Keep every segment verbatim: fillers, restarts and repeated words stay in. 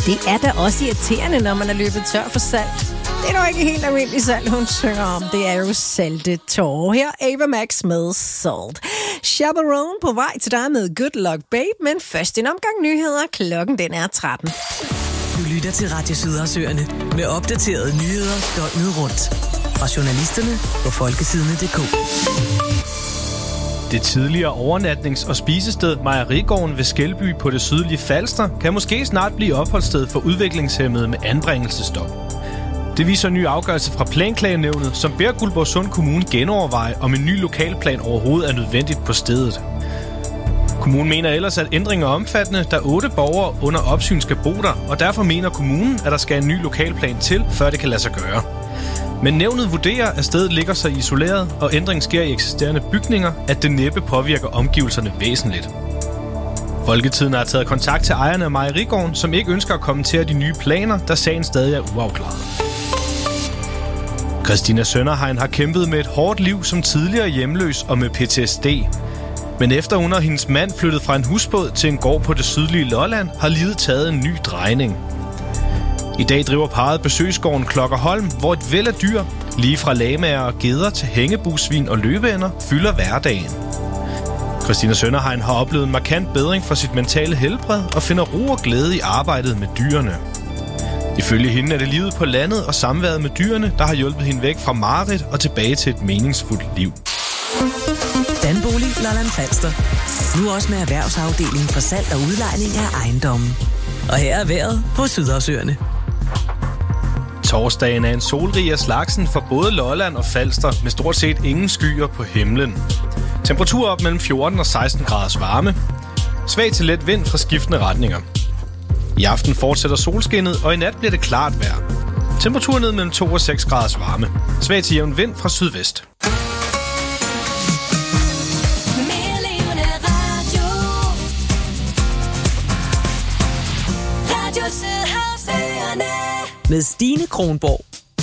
Det er da også irriterende, når man er løbet tør for salt. Det er jo ikke helt almindelig salt, hun synger om. Det er jo salte tårer. Her Ava Max med Salt. Chaperone på vej til dig med Good Luck Babe, men først en omgang nyheder. Klokken den er tretten. Du lytter til Radio Sydersøerne med opdaterede nyheder døgnet rundt. Fra journalisterne på folkesidene punktum d k. Det tidligere overnatnings- og spisested Mejerigården ved Skelby på det sydlige Falster kan måske snart blive opholdssted for udviklingshæmmede med anbringelsesdom. Det viser en ny afgørelse fra Planklagenævnet, som beder Guldborgsund Kommune genoverveje, om en ny lokalplan overhovedet er nødvendigt på stedet. Kommunen mener ellers, at ændringen er omfattende, da otte borgere under opsyn skal bo der, og derfor mener kommunen, at der skal en ny lokalplan til, før det kan lade sig gøre. Men nævnet vurderer, at stedet ligger så isoleret, og ændringen sker i eksisterende bygninger, at det næppe påvirker omgivelserne væsentligt. Folketiden har taget kontakt til ejerne af Mejerigården, som ikke ønsker at kommentere de nye planer, da sagen stadig er uafklaret. Christina Sønderheim har kæmpet med et hårdt liv som tidligere hjemløs og med P T S D. Men efter hun og hendes mand flyttede fra en husbåd til en gård på det sydlige Lolland, har livet taget en ny drejning. I dag driver parret besøgsgården Klokkerholm, hvor et væld af dyr, lige fra lamaer og geder til hængebusvin og løbeænder, fylder hverdagen. Christina Sønderheim har oplevet en markant bedring for sit mentale helbred og finder ro og glæde i arbejdet med dyrene. Ifølge hende er det livet på landet og samværet med dyrene, der har hjulpet hende væk fra mareridt og tilbage til et meningsfuldt liv. Danbolig Lolland Falster. Nu også med erhvervsafdelingen for salg og udlejning af ejendommen. Og her er vejret på Sydersøerne. Torsdagen er en solrig af slagsen for både Lolland og Falster med stort set ingen skyer på himlen. Temperatur op mellem fjorten og seksten graders varme. Svag til let vind fra skiftende retninger. I aften fortsætter solskinnet, og i nat bliver det klart vejr. Temperatur ned mellem to og seks graders varme. Svag til jævn vind fra sydvest. Med Stine Kronborg.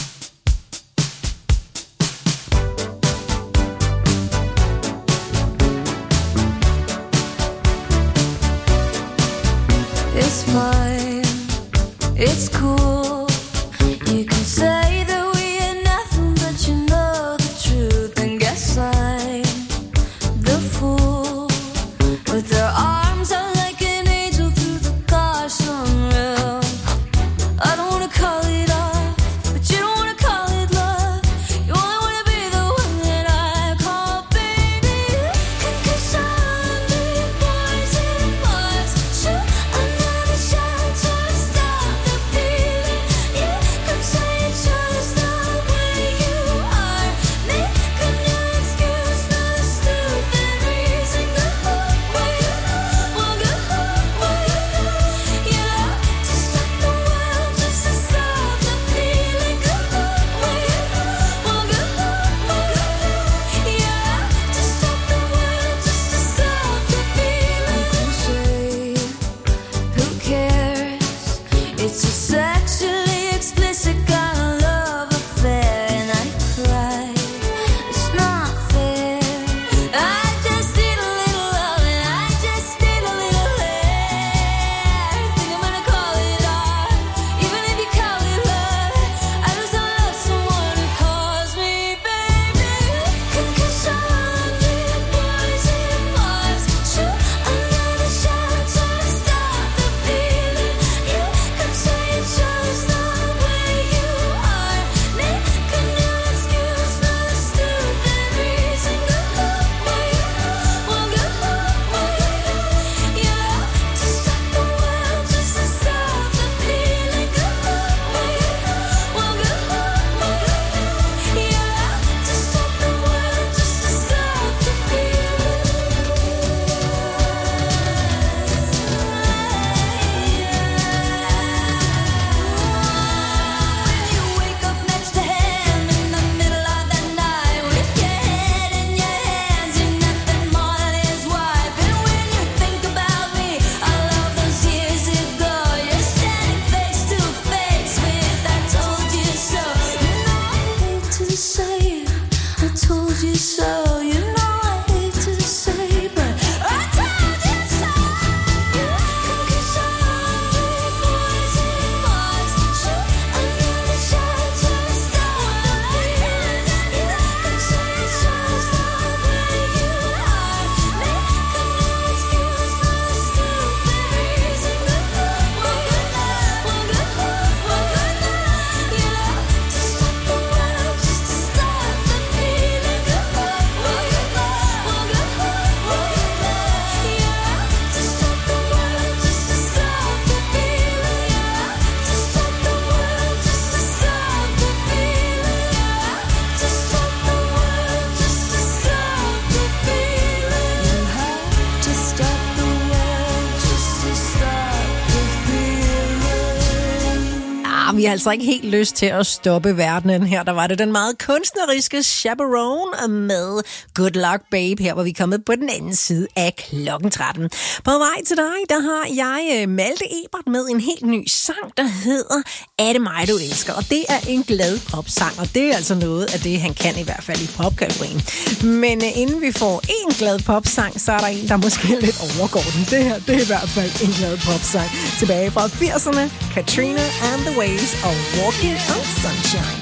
It's fine, it's cool. You can say that we are nothing, but you know the truth. And guess I'm the fool. With their arms out like an angel through the car sunroof. I don't wanna call it off, but you don't wanna call it love. You only wanna be the one that I call baby. And 'cause I'm big boys and boys, shoot another shot to stop the feeling. vi har altså ikke helt lyst til at stoppe verdenen her. Der var det den meget kunstneriske Chaperone med Good Luck Babe. Her var vi kommet på den anden side af klokken tretten. På vej til dig, der har jeg Malte Ebert med en helt ny sang, der hedder Er det mig, du elsker? Og det er en glad popsang, og det er altså noget af det, han kan i hvert fald i popkategorien. Men inden vi får en glad popsang, så er der en, der måske lidt overgår den. Det her, det er i hvert fald en glad popsang. Tilbage fra firserne, Katrina and the Waves og Walking on Sunshine.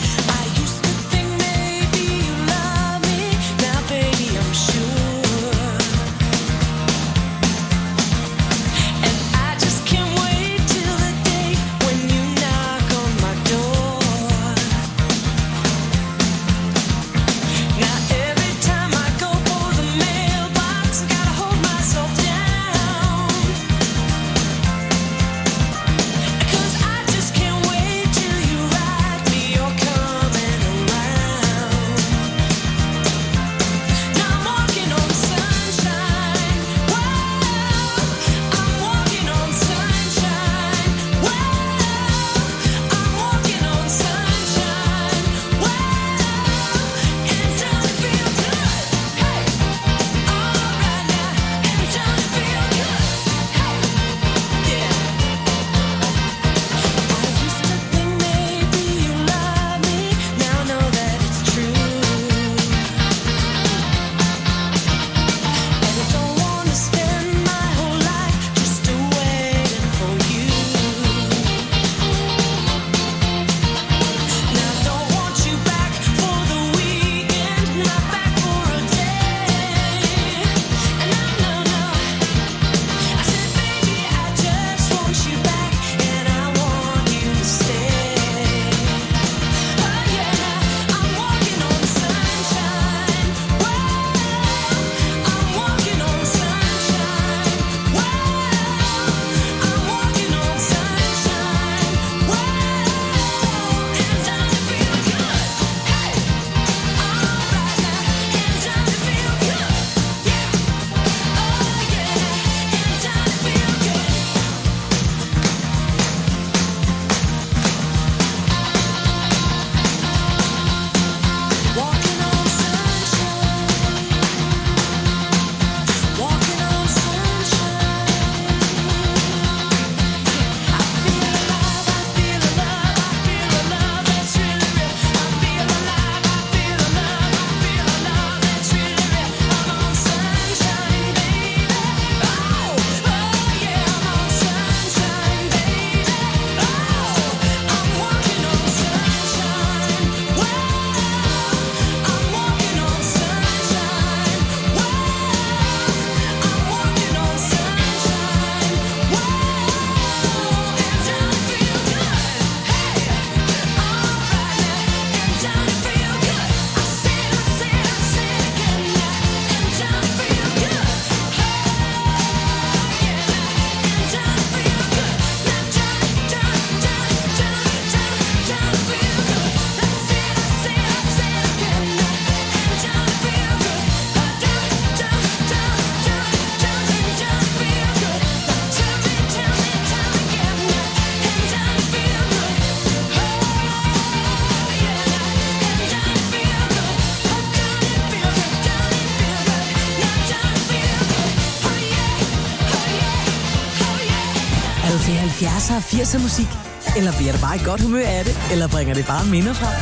halvfjerdser og firser musik? Eller bliver det bare et godt humør af det? Eller bringer det bare minder frem?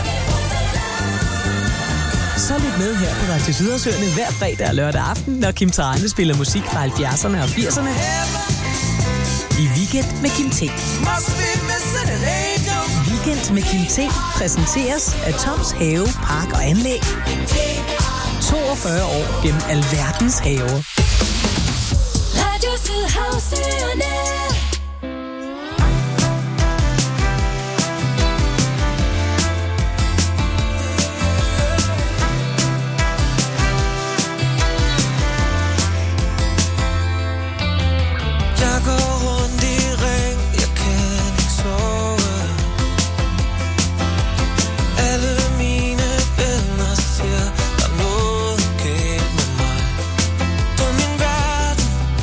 Så lyt med her på Radio Sydersøerne hver fredag og lørdag aften, når Kim Thrane spiller musik fra halvfjerdserne og firserne. I Weekend med Kim T. Weekend med Kim T præsenteres af Toms Have, Park og Anlæg. toogfyrre år gennem alverdens haver. Radio Sydersøerne.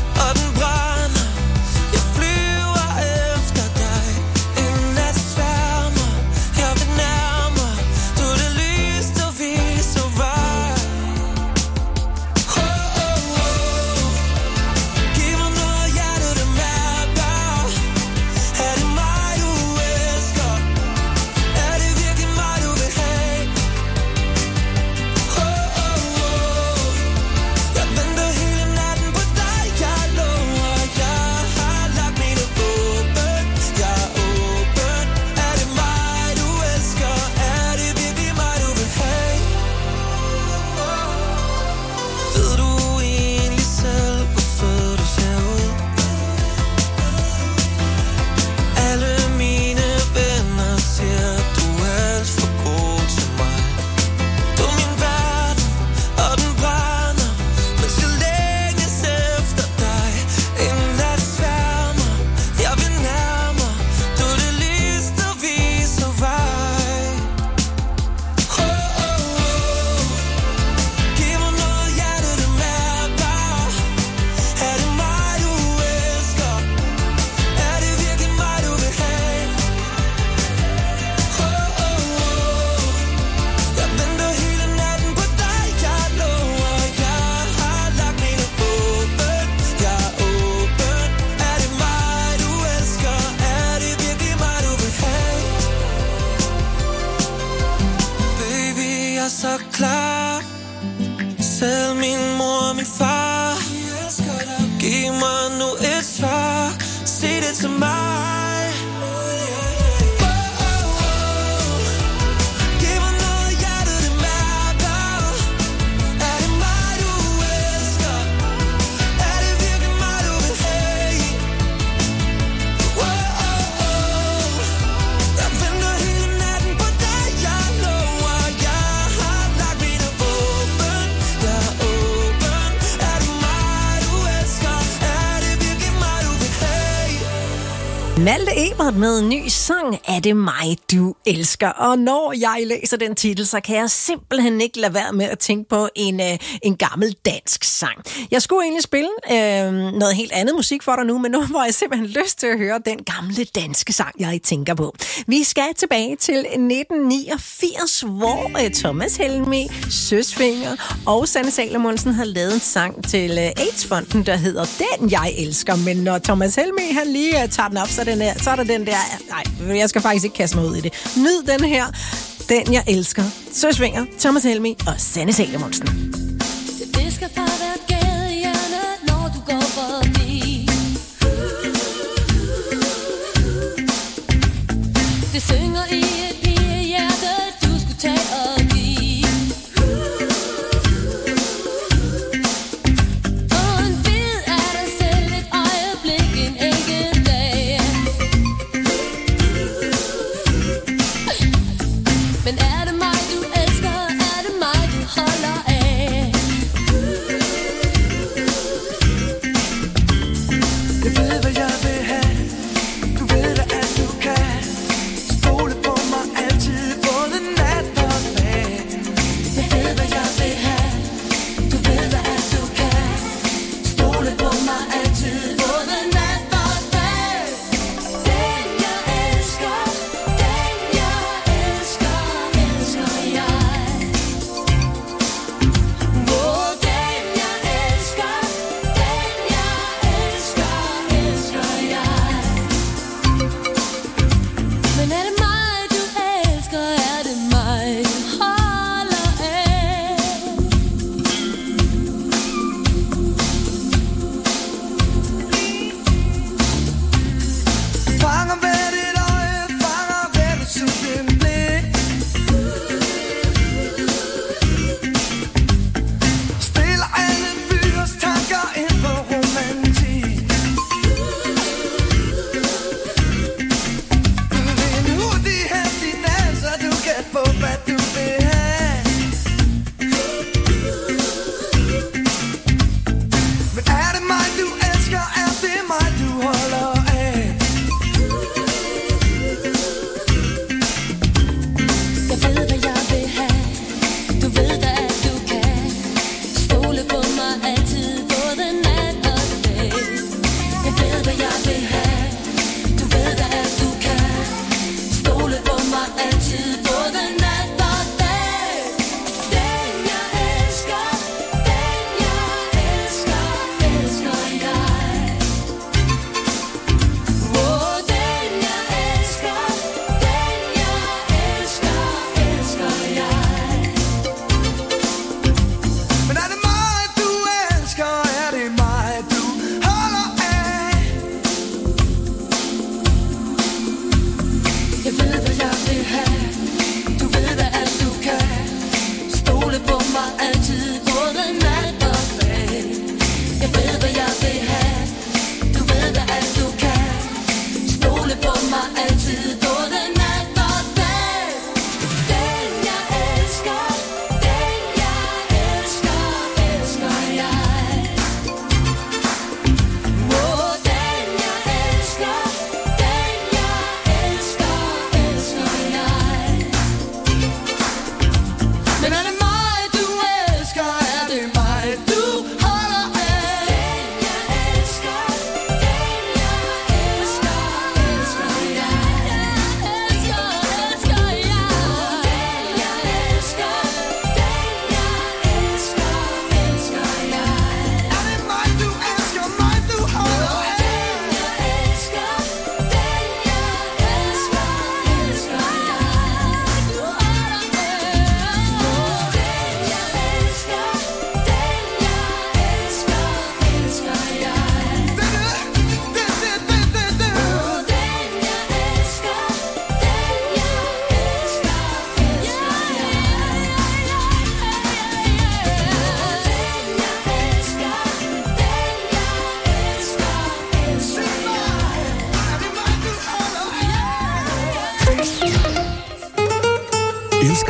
Flyver efter dig en nat svær. klar. Selv min mor og min far, giv mig nu et svar. Sig det til mig. Malte Ebert med en ny sang, Er det mig, du elsker? Og når jeg læser den titel, så kan jeg simpelthen ikke lade være med at tænke på en, øh, en gammel dansk sang. Jeg skulle egentlig spille øh, noget helt andet musik for dig nu, men nu får jeg simpelthen lyst til at høre den gamle danske sang, jeg tænker på. Vi skal tilbage til nitten niogfirs, hvor øh, Thomas Helmig, Søsfinger og Sanne Salomonsen har lavet en sang til øh, AIDS-fonden, der hedder Den, jeg elsker. Men når Thomas Helmig, han lige øh, tager den op, så den her, så er der den der, nej, jeg skal faktisk ikke kaste mig ud i det. Nyd den her, Den jeg elsker. Søsvinger, Thomas Helmig og Sanne Salomonsen. Det visker fra hvert gadehjørne, når du går forbi. Det synger i et pigehjerte, du skulle tage og give. Og en bid af dig selv, et øjeblik, en enkelt dag. Men er det mig, du elsker? Er det mig, du holder af? Jeg ved, hvad jeg vil have. Du ved da, at du kan stole på mig altid, både nat og dag. Jeg ved, hvad jeg vil have. Du ved da, at du kan stole på mig altid, både nat og dag. Den jeg elsker, den jeg elsker, elsker jeg. Åh, den jeg elsker, den jeg elsker, elsker jeg. Men er det mig, du elsker? Er det mig, du holder af? Fanger hvert et øje, fanger hvert et suttende blik. Stiller alle fyres tanker ind på romantik. En hurtig, hastig dans, så du kan få, hvad du vil have. Men er det mig, du elsker? Er det mig, du holder af? Jeg ved, hvad jeg vil have. Du ved da, at du kan stole på mig altid, både nat og dag. Jeg ved, hvad jeg vil have. Du ved da, at du kan stole på mig altid, både nat og dag. Den jeg elsker, den jeg elsker, elsker jeg. Åh, den jeg elsker, den jeg elsker, elsker jeg. Men er det mig, du elsker? Er det mig, du holder af?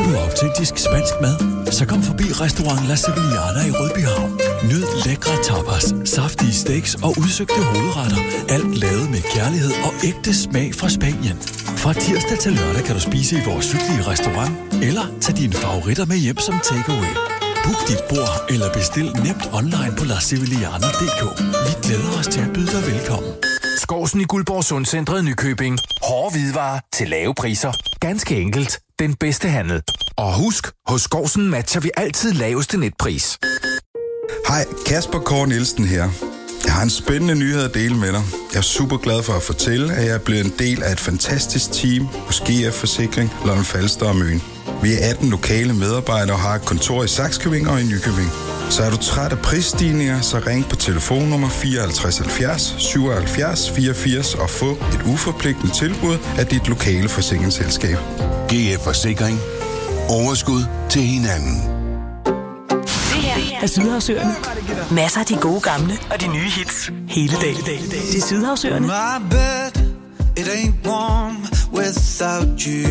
du autentisk spansk mad? Så kom forbi Restaurant La Sevillana i Rødbyhavn. Nyd lækre tapas, saftige steaks og udsøgte hovedretter. Alt lavet med kærlighed og ægte smag fra Spanien. Fra tirsdag til lørdag kan du spise i vores hyggelige restaurant, eller tage dine favoritter med hjem som takeaway. Book dit bord eller bestil nemt online på la sevillana punktum d k. Vi glæder os til at byde dig velkommen. Skovsen i Guldborg Sundcentret Nykøbing. Hårde hvidevarer til lave priser. Ganske enkelt. Den bedste handel. Og husk, hos Skovsen matcher vi altid laveste netpris. Hej, Kasper K. Nielsen her. Jeg har en spændende nyhed at dele med dig. Jeg er super glad for at fortælle, at jeg er blevet en del af et fantastisk team hos G F Forsikring, Lolland Falster og Møn. Vi er atten lokale medarbejdere og har et kontor i Sakskøbing og i Nykøbing. Så er du træt af prisstigninger, så ring på telefonnummer fireoghalvtreds halvfjerds syvoghalvfjerds fireogfirs og få et uforpligtende tilbud af dit lokale forsikringsselskab. G F Forsikring. Overskud til hinanden. Det her er Sydhavsøerne. Masser af de gode gamle og de nye hits. Hele dagen. Det er Sydhavsøerne. My bed, it ain't warm without you.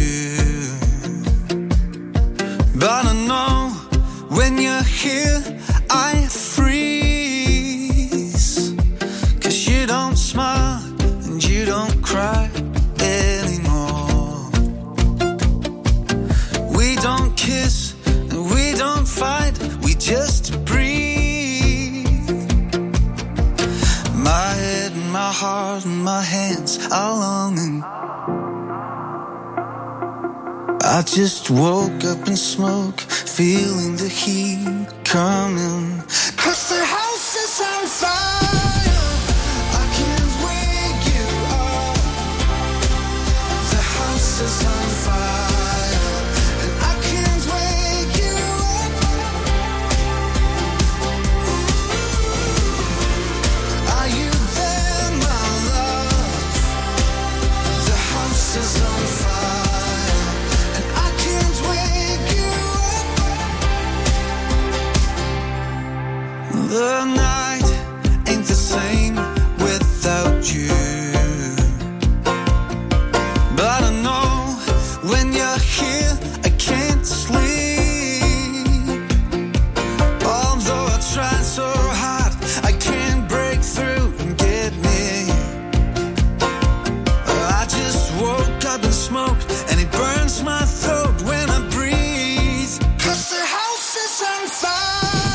But I know when you're here, I freeze. Cause you don't smile and you don't cry anymore. We don't kiss and we don't fight, we just breathe. My head and my heart and my hands are longing. I just woke up in smoke, feeling the heat coming. Cause the house is on fire, I can't wake you up. The house is on fire, and I can't wake you up. Are you there, my love? The house is on fire. The night ain't the same without you. But I know when you're here, I can't sleep. Although I try so hard, I can't break through and get me. I just woke up in smoke, and it burns my throat when I breathe. Cause the house is on fire.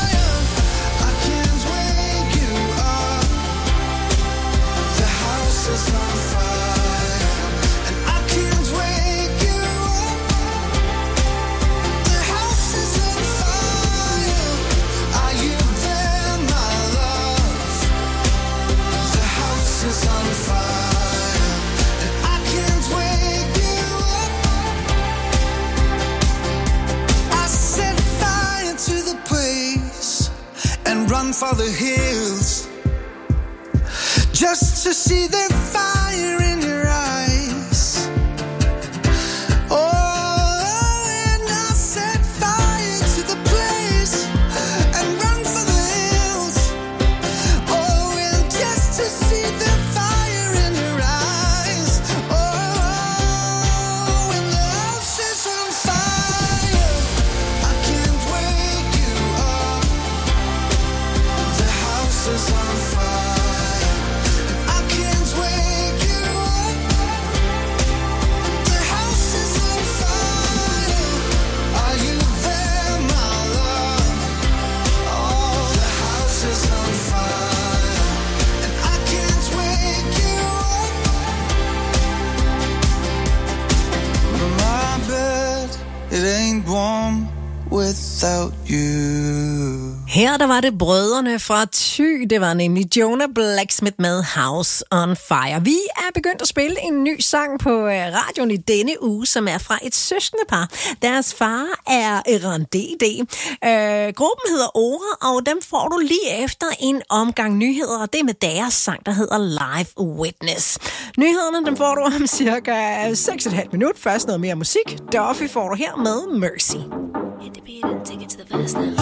Run for the hills just to see the fire in your eyes. Oh, and I set fire to the place and run for the hills. Oh, and just to see the fire in your eyes. Oh, when the house is on fire, I can't wake you up. The house is on fire, and I can't wake you up. The house is on fire. Are you there, my love? Oh, the house is on fire, and I can't wake you up. My bed, it ain't warm without you. Her der var det brødrene fra Thy. Det var nemlig Jonah Blacksmith med House on Fire. Vi er begyndt at spille en ny sang på radioen i denne uge, som er fra et søskende par. Deres far er Eran D D. Øh, gruppen hedder Ora, og dem får du lige efter en omgang nyheder, og det er med deres sang, der hedder Live Witness. Nyhederne dem får du om cirka seks komma fem minut. Først noget mere musik. Duffy får du her med Mercy. Hit the beat and take it to the verse now.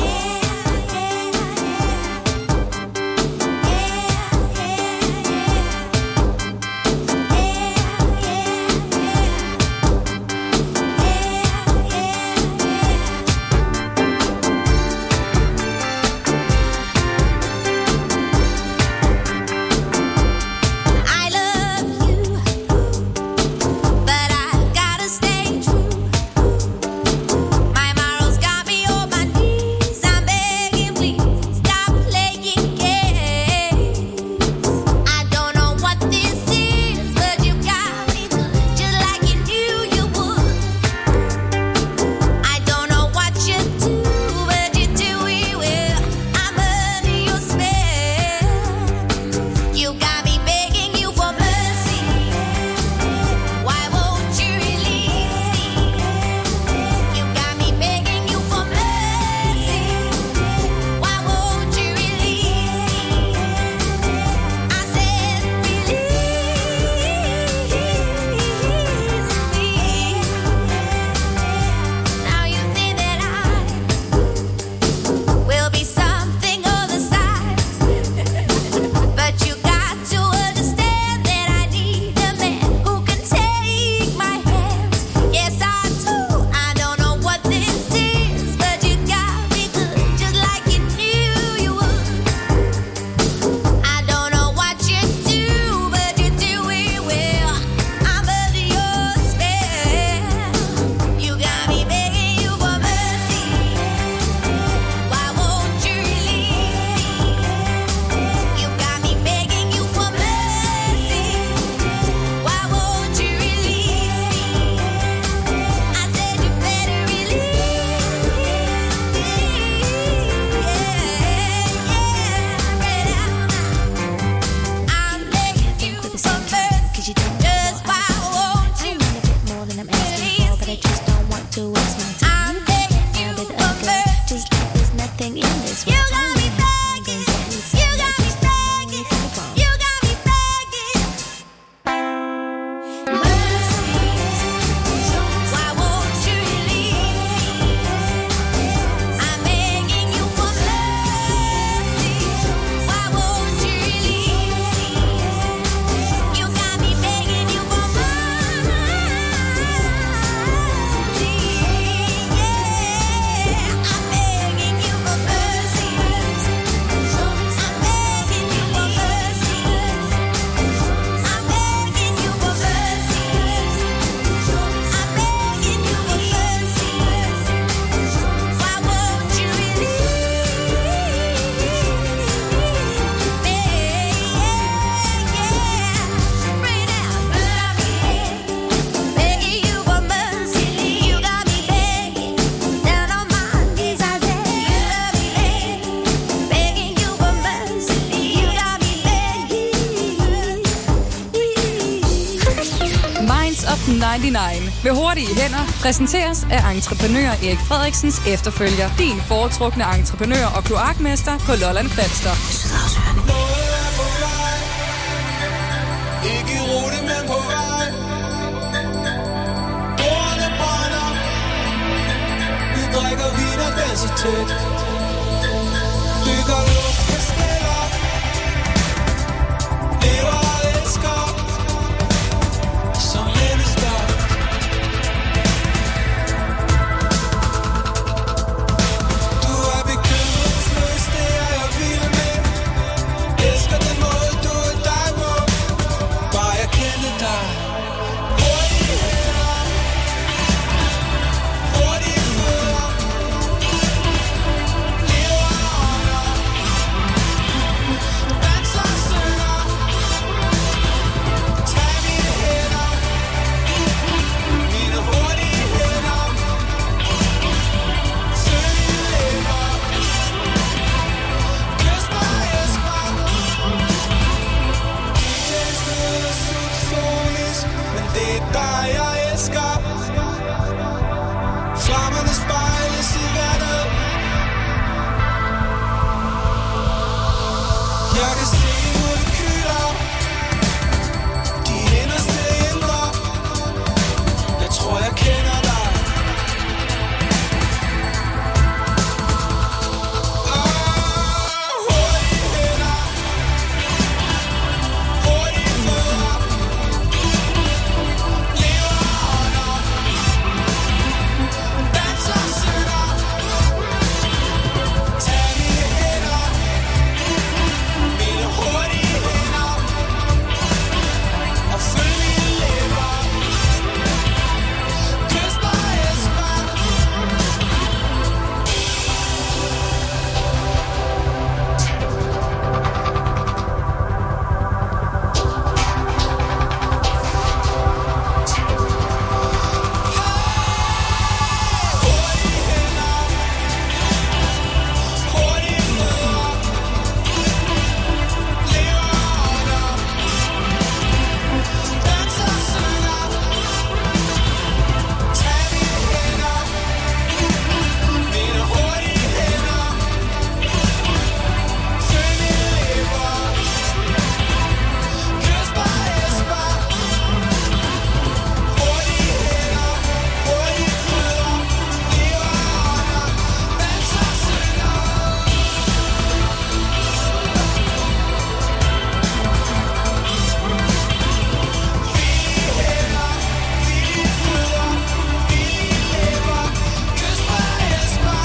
Knights of nioghalvfems med hurtige hænder præsenteres af entreprenør Erik Frederiksens efterfølger. Din foretrukne entreprenør og kloakmester på Lolland Falster. Ikke i rute, men på vej. Bordene brænder. Vi drikker vin og danser tæt. Bygger luftkasteller. Lever og elsker. Som mennesker. Du er bekymringsløs, det er jeg vild med. Elsker den måde, du er dig på. Bare jeg kender dig. Hurtige hænder. Hurtige fødder. Lever og ånder. Danser og synger. Tag mine hænder. Mine hurtige hænder. Søg mine læber. Kys mig, elsk mig. D J's lyder subsonisk, men det er dig, jeg elsker. Flammerne spejles i vandet. Jeg kan se molekyler. De inderste indre. Jeg tror, jeg kender dig. Åh, hurtige hænder. Hurtige fødder. Lever og ånder. Danser og synger. Tag mine hænder. Mine hurtige hænder. Og følg mine læber. Kys mig, elsk mig. Hurtige hænder. Hurtige fødder. Lever og ånder. Danser og synger. Tag mine hænder. Mine hurtige hænder. Følg mine læber. Kys mig, elsk mig. Hurtige hænder. Hurtige fødder. Lever og ånder. Danser og synger. Villige hænder. Villige fødder. Villige læber. Kys mig, elsk mig.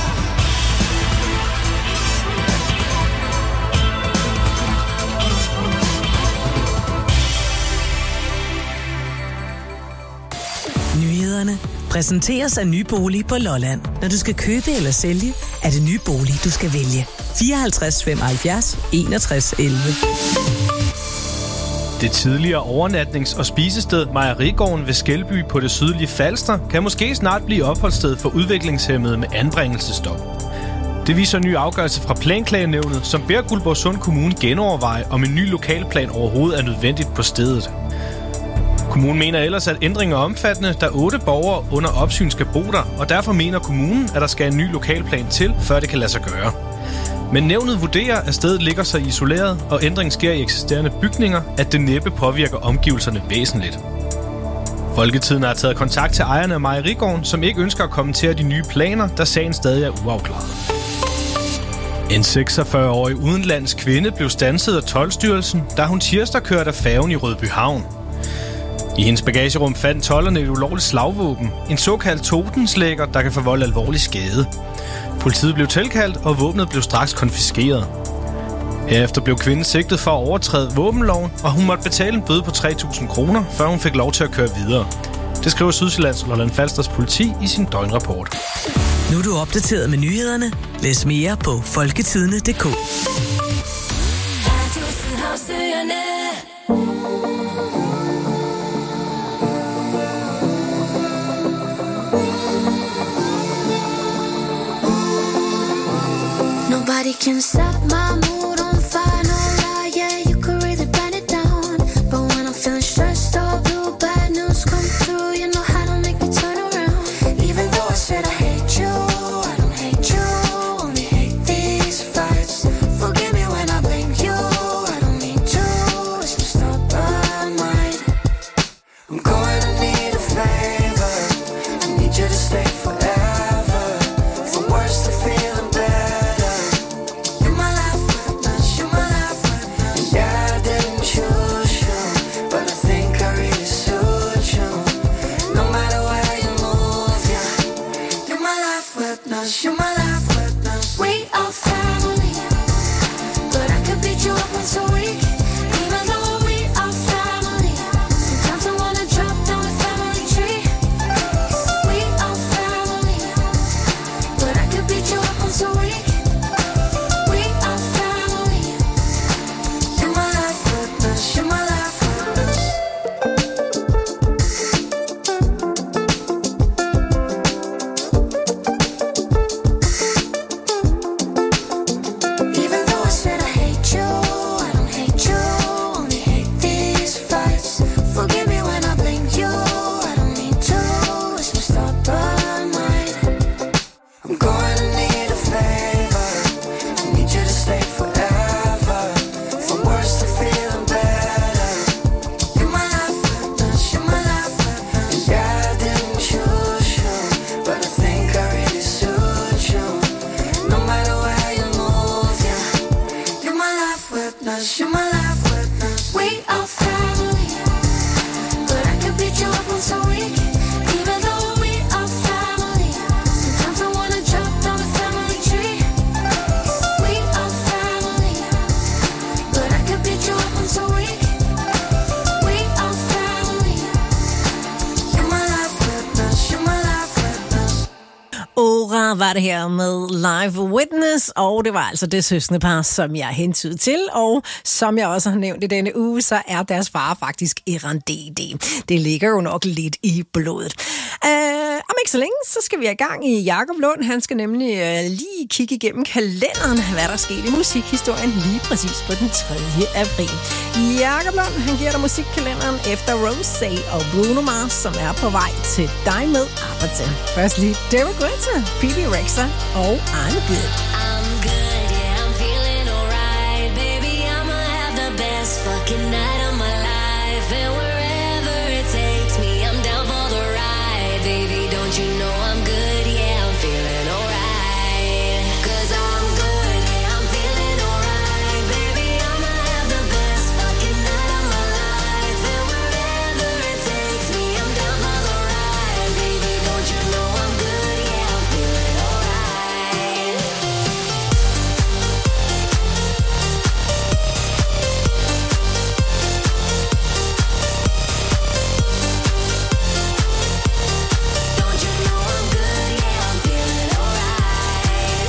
Nyhederne præsenteres af Nybolig på Lolland. Når du skal købe eller sælge, er det Nybolig, du skal vælge. fireoghalvtreds femoghalvfjerds enogtres elleve. Det tidligere overnatnings- og spisested Mejerigården ved Skelby på det sydlige Falster kan måske snart blive opholdssted for udviklingshæmmede med anbringelsesstop. Det viser en ny afgørelse fra Planklagenævnet, som beder Guldborgsund Kommune genoverveje, om en ny lokalplan overhovedet er nødvendigt på stedet. Kommunen mener ellers, at ændringen er omfattende, da otte borgere under opsyn skal bo der, og derfor mener kommunen, at der skal en ny lokalplan til, før det kan lade sig gøre. Men nævnet vurderer, at stedet ligger så isoleret, og ændringen sker i eksisterende bygninger, at det næppe påvirker omgivelserne væsentligt. Folketiden har taget kontakt til ejerne af Mejerigården, som ikke ønsker at kommentere de nye planer, da sagen stadig er uafklaret. En seksogfyrre-årig udenlandsk kvinde blev standset af Toldstyrelsen, da hun tirsdag kørte af færgen i Rødbyhavn. I hendes bagagerum fandt tolderne et ulovligt slagvåben, en såkaldt totenslægger, der kan forvolde alvorlig skade. Politiet blev tilkaldt, og våbnet blev straks konfiskeret. Herefter blev kvinden sigtet for at overtræde våbenloven, og hun måtte betale en bøde på tre tusind kroner, før hun fik lov til at køre videre. Det skriver Sydsjællands og Lolland Falsters politi i sin døgnrapport. Nu er du opdateret med nyhederne. Læs mere på folketidene punktum d k. Nobody can set my mood on fire, no lie, yeah, you could really burn it down. But when I'm feeling stressed or blue, bad news come through. Cher var det her med Live Witness, og det var altså det søskendepar, som jeg hentydede til, og som jeg også har nævnt i denne uge, så er deres far faktisk Irandé. Det ligger jo nok lidt i blodet. Uh, om ikke så længe, så skal vi i gang i Jakob Lund. Han skal nemlig uh, lige kigge igennem kalenderen, hvad der skete i musikhistorien lige præcis på den tredje april. Jakob Lund, han giver dig musikkalenderen efter Rosé og Bruno Mars, som er på vej til dig med arbejde. Først lige David Guetta, P B Rexha og I'm Good. I'm good, yeah, I'm feeling alright. Baby, I'ma have the best fucking night of my life. And wherever it takes me, I'm down for the ride. Baby, don't you know I'm good, yeah, I'm feeling alright. Cause I'm good, yeah, I'm feeling alright. Baby, I'ma have the best fucking night of my life. And wherever it takes me, I'm down for the ride. Baby, don't you know I'm good, yeah, I'm feeling alright. Don't you know I'm good, yeah, I'm feeling alright.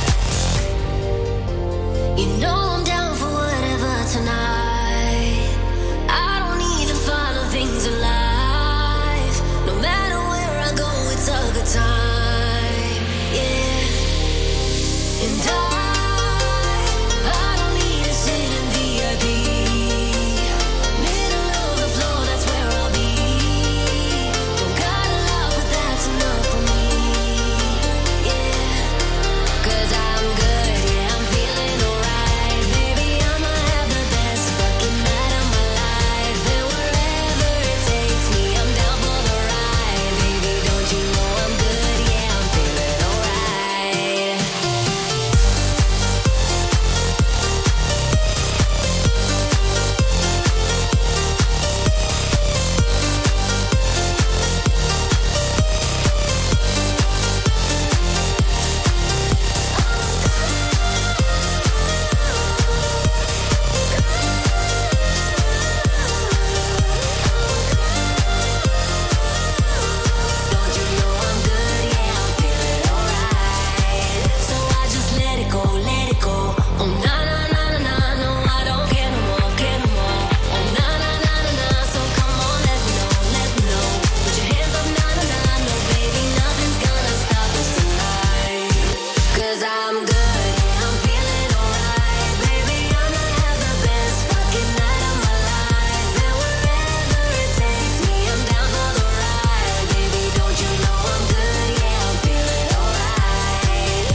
You know I'm down for whatever tonight. I don't need the final things in life. No matter where I go, it's a good time. Yeah. And I, I don't need to sit in V I P. Middle of the floor, that's where I'll be. Don't got a lot, but that's enough for me. Yeah. Cause I'm good, yeah, I'm feeling alright. Baby, I'ma have the best fucking night of my life. And wherever it takes me, I'm down for the ride. Baby, don't you know I'm good, yeah, I'm feeling alright. Don't you know I'm good, yeah, I'm feeling alright. So I just let it go, let it go. Oh na na na na na, no I don't care no more, care no more. Oh na na na na na, so come on, let me know, let me know. Put your hands up, na na na, no baby, nothing's gonna stop us tonight. Cause I'm good, yeah, I'm feeling alright. Baby, I'ma have the best fucking night of my life. And wherever it takes me, I'm down for the ride. Baby, don't you know I'm good, yeah, I'm feeling alright.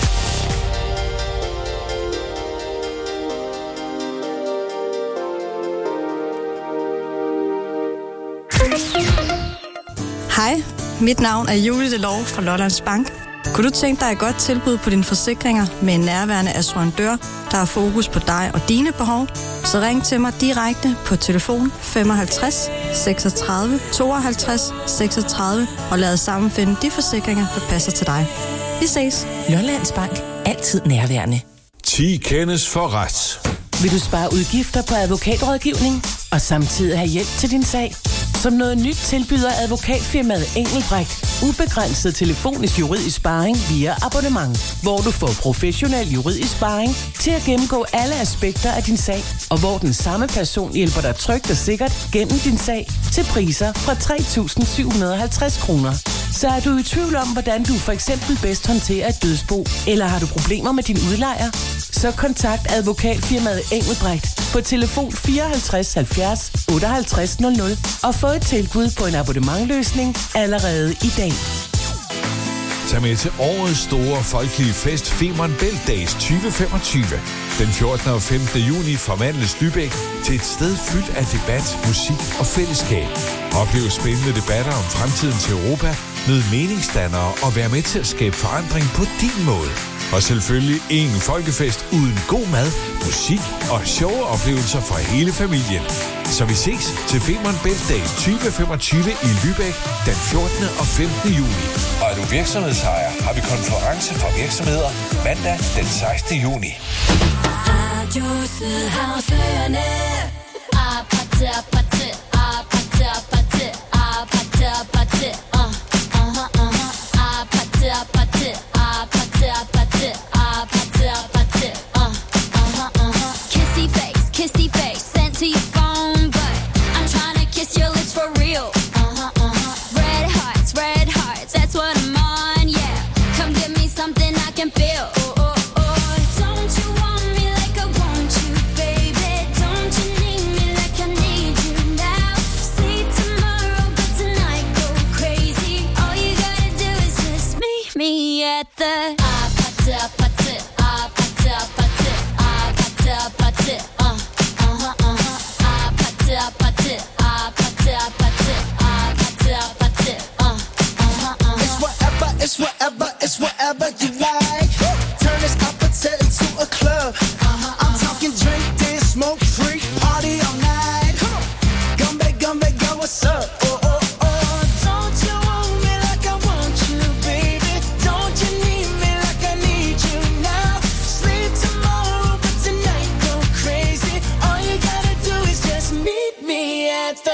Hej, mit navn er Julie Delov fra Lollands Bank. Kunne du tænke dig et godt tilbud på dine forsikringer med en nærværende assurandør, der har fokus på dig og dine behov? Så ring til mig direkte på telefon femoghalvtreds seksogtredive tooghalvtreds seksogtredive og lad os sammen finde de forsikringer, der passer til dig. Vi ses. Lollands Bank. Altid nærværende. ti kendes for ret. Vil du spare udgifter på advokatrådgivning og samtidig have hjælp til din sag? Som noget nyt tilbyder advokatfirmaet Engelbrecht ubegrænset telefonisk juridisk sparring via abonnement, hvor du får professionel juridisk sparring til at gennemgå alle aspekter af din sag, og hvor den samme person hjælper dig trygt og sikkert gennem din sag til priser fra tre tusind syv hundrede og halvtreds kroner. Så er du i tvivl om, hvordan du for eksempel bedst håndterer et dødsbo, eller har du problemer med din udlejer? Så kontakt advokatfirmaet Engelbrecht på telefon fireoghalvtreds halvfjerds otteoghalvtreds nul nul og få et tilbud på en abonnementløsning allerede i dag. Tag med til årets store folkelige fest Femern Bælt Days tyve femogtyve. Den fjortende og femtende juni forvandles Lübeck til et sted fyldt af debat, musik og fællesskab. Oplev spændende debatter om fremtiden til Europa, mød meningsdannere og vær med til at skabe forandring på din måde. Og selvfølgelig ingen folkefest uden god mad, musik og sjove oplevelser for hele familien. Så vi ses til Femern Bælt Days tyve femogtyve i Lübeck den fjortende og femtende juni. Og er du virksomhedsejer, har vi konference for virksomheder mandag den sekstende juni. Radio Sydhavsøerne. Apate, apate, apate, apate, apate, apate, uh, uh, uh, apate, apate, apate. what's up? Oh, oh, oh. Don't you want me like I want you, baby? Don't you need me like I need you now? Sleep tomorrow, but tonight go crazy. All you gotta do is just meet me at the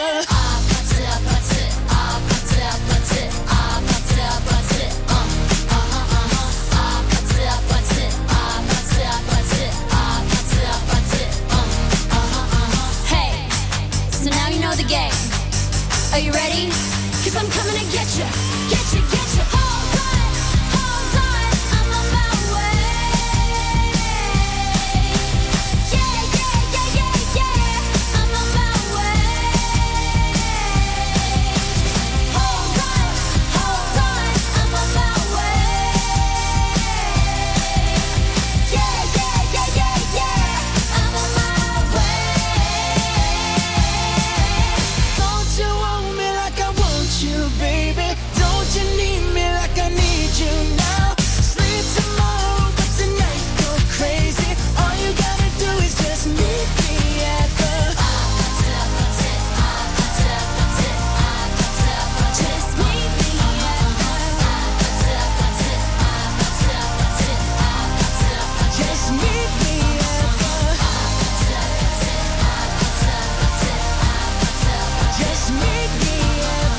Are you ready? Cause I'm coming to get you, get you, get you. Hold on, hold on, I'm on my way. Yeah, yeah, yeah, yeah, yeah, I'm on my way. Hold on, hold on, I'm on my way. Yeah, yeah, yeah, yeah, yeah, I'm on my way. Don't you want me like I want you, baby? Don't you need me like I need you now? Sleep tomorrow, but tonight go crazy. All you gotta do is just meet me at the just meet me at the just meet me at the just meet me at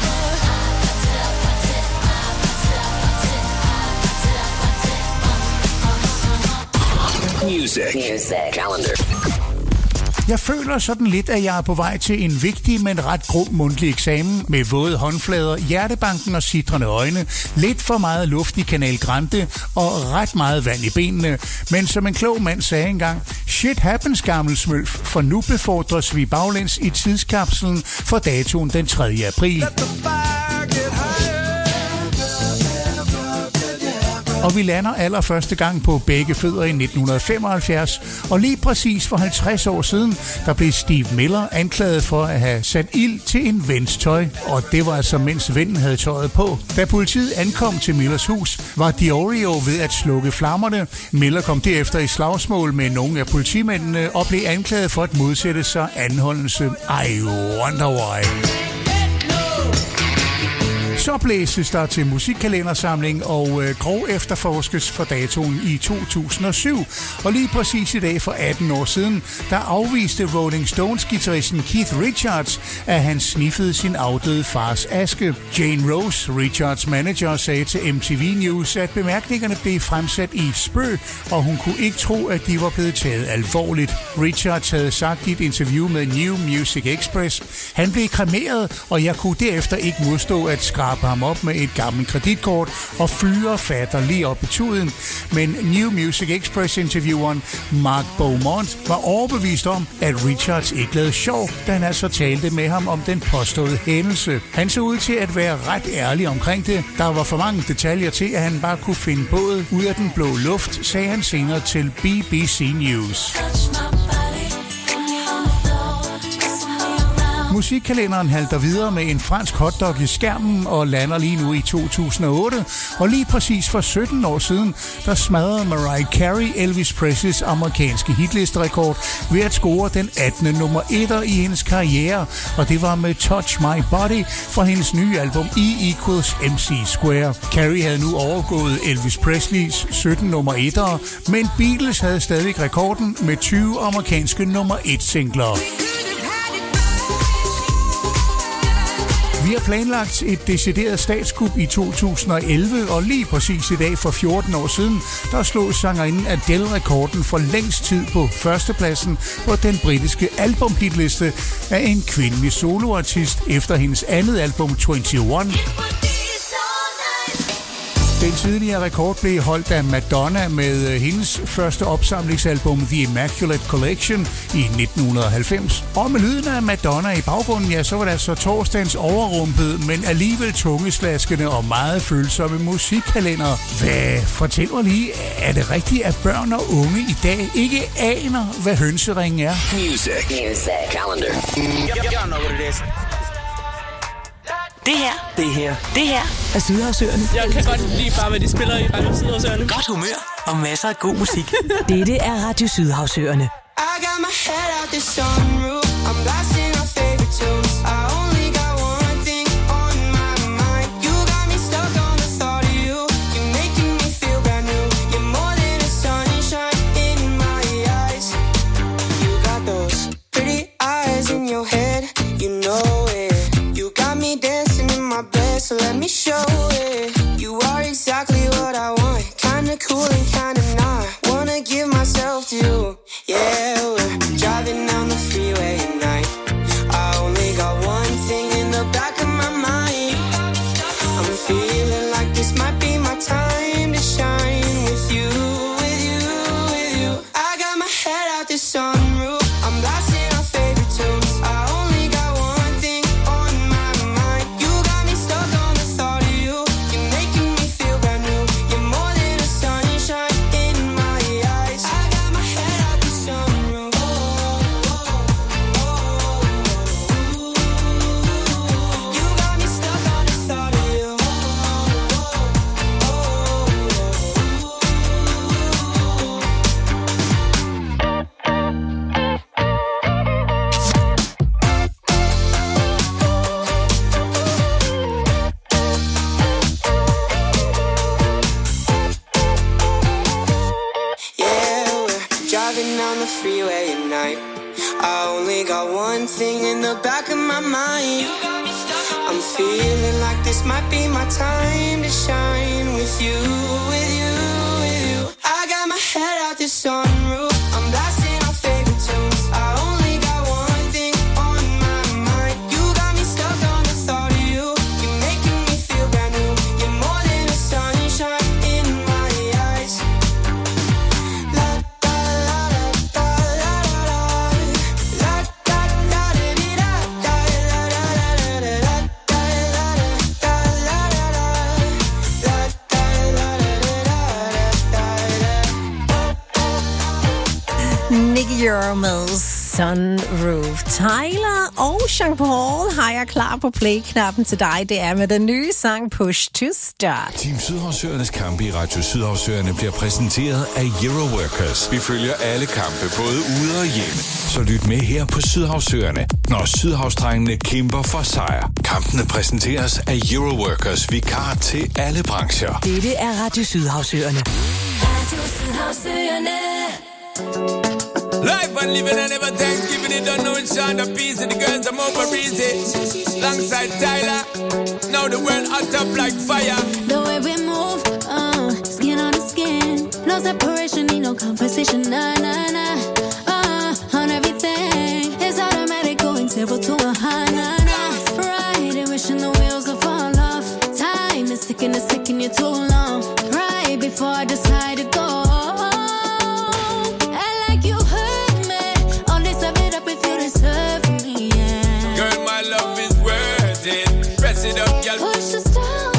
Music. Music. Calendar. Jeg føler sådan lidt, at jeg er på vej til en vigtig, men ret grum mundtlig eksamen med våde håndflader, hjertebanken og sitrende øjne, lidt for meget luft i Canal Grande og ret meget vand i benene. Men som en klog mand sagde engang, shit happens, gammel smølf, for nu befordres vi baglæns i tidskapslen for datoen den tredje april. Og vi lander allerførste gang på begge fødder i nitten femoghalvfjerds, og lige præcis for halvtreds år siden, der blev Steve Miller anklaget for at have sat ild til en vens tøj, og det var altså mens vennen havde tøjet på. Da politiet ankom til Millers hus, var Diorio ved at slukke flammerne. Miller kom derefter i slagsmål med nogle af politimændene og blev anklaget for at modsætte sig anholdelse. I wonder why. Så blæses der til musikkalendersamling og øh, grov efterforskes for datoen i to tusind og syv. Og lige præcis i dag for atten år siden, der afviste Rolling Stones-guitaristen Keith Richards, at han sniffede sin afdøde fars aske. Jane Rose, Richards manager, sagde til M T V News, at bemærkningerne blev fremsat i spøg, og hun kunne ikke tro, at de var blevet taget alvorligt. Richards havde sagt i et interview med New Music Express, han blev kremeret, og jeg kunne derefter ikke modstå at skrabe ham op med et gammelt kreditkort og fyre fatter lige op i tuden. Men New Music Express-intervieweren Mark Beaumont var overbevist om, at Richards ikke lavede sjov, da han altså talte med ham om den påståede hændelse. Han så ud til at være ret ærlig omkring det. Der var for mange detaljer til, at han bare kunne finde båd ud af den blå luft, sagde han senere til B B C News. Musikkalenderen halter videre med en fransk hotdog i skærmen og lander lige nu i to tusind og otte. Og lige præcis for sytten år siden, der smadrede Mariah Carey Elvis Presleys amerikanske hitlisterekord ved at score den attende nummer etter i hendes karriere. Og det var med Touch My Body fra hendes nye album E equals M C Square. Carey havde nu overgået Elvis Presleys sytten nummer etter, men Beatles havde stadig rekorden med tyve amerikanske nummer et singler. Vi har planlagt et decideret statskup i to tusind og elleve, og lige præcis i dag for fjorten år siden, der slog sangerinden Adele rekorden for længst tid på førstepladsen på den britiske albumhitliste af en kvindelig soloartist efter hendes andet album enogtyve. Den tidligere rekord blev holdt af Madonna med hendes første opsamlingsalbum The Immaculate Collection i nitten halvfems. Og med lyden af Madonna i baggrunden, ja, så var det altså torsdagens overrumpet, men alligevel tungeslaskende og meget følsomme musikkalender. Hvad? Fortæl mig lige, er det rigtigt, at børn og unge i dag ikke aner, hvad hønseringen er? Music. Music. Calendar. Y'all know what it is. Det her, det her, det her er Sydhavsøerne. Jeg kan godt lide bare, hvad de spiller i Radio Sydhavsøerne. Godt humør og masser af god musik. Dette er Radio Sydhavsøerne. I got my head out the sunroof. I'm blasting our favorite tunes. I only got one it, so let me show it. You are exactly what I want. Kinda cool and kinda not. Wanna give myself to you. Yeah, we're driving down the freeway at night. I only got one thing in the back of my mind. I'm feeling like this might be my time to shine with you, with you, with you. I got my head out the sunroof. I'm blasting our favorite tunes. I only got one thing on my mind. You got me stuck on the thought of you. You're making me feel brand new. You're more than a sunshine in my eyes. I got my head out the sunroof. Oh, oh, oh, oh. You got me stuck on the thought of you. Yeah, we're driving down the freeway at night. I only got one thing in the back of my mind. I'm feeling like this might be my time to shine with you, with you, with you. I got my head out the sunroof. I'm blasting our favorite tunes. I only got one thing on my mind. You got me stuck on the thought of you. You're making me feel brand new. You're more than a sunshine in my eyes. La da la da da la la la. La da da da dee da da la la la la la. Da la da la la la. La da la la la la. Nicky Euro med Sunroof. Tyler og Jean Paul har jeg klar på play-knappen til dig. Det er med den nye sang Push to Start. Team Sydhavsøernes kampe i Radio Sydhavsøerne bliver præsenteret af Euroworkers. Vi følger alle kampe, både ude og hjemme. Så lyt med her på Sydhavsøerne, når Sydhavsdrengene kæmper for sejr. Kampene præsenteres af Euroworkers, vikar til alle brancher. Dette er Radio Sydhavsøerne. Radio Sydhavsøerne. Life and living and never Thanksgiving. It don't know it's Sean the piece. The girls I'm over easy. Alongside Tyler. Now the world hot up like fire. The way we move, uh, skin on the skin. No separation, need no competition. Nah, nah, nah. Uh, on everything. It's automatic going zero to a high. Nah, nah. Riding, wishing the wheels will fall off. Time is ticking, it's taking you too long. Right before I decide to go. Press it up, girl. Push the stars.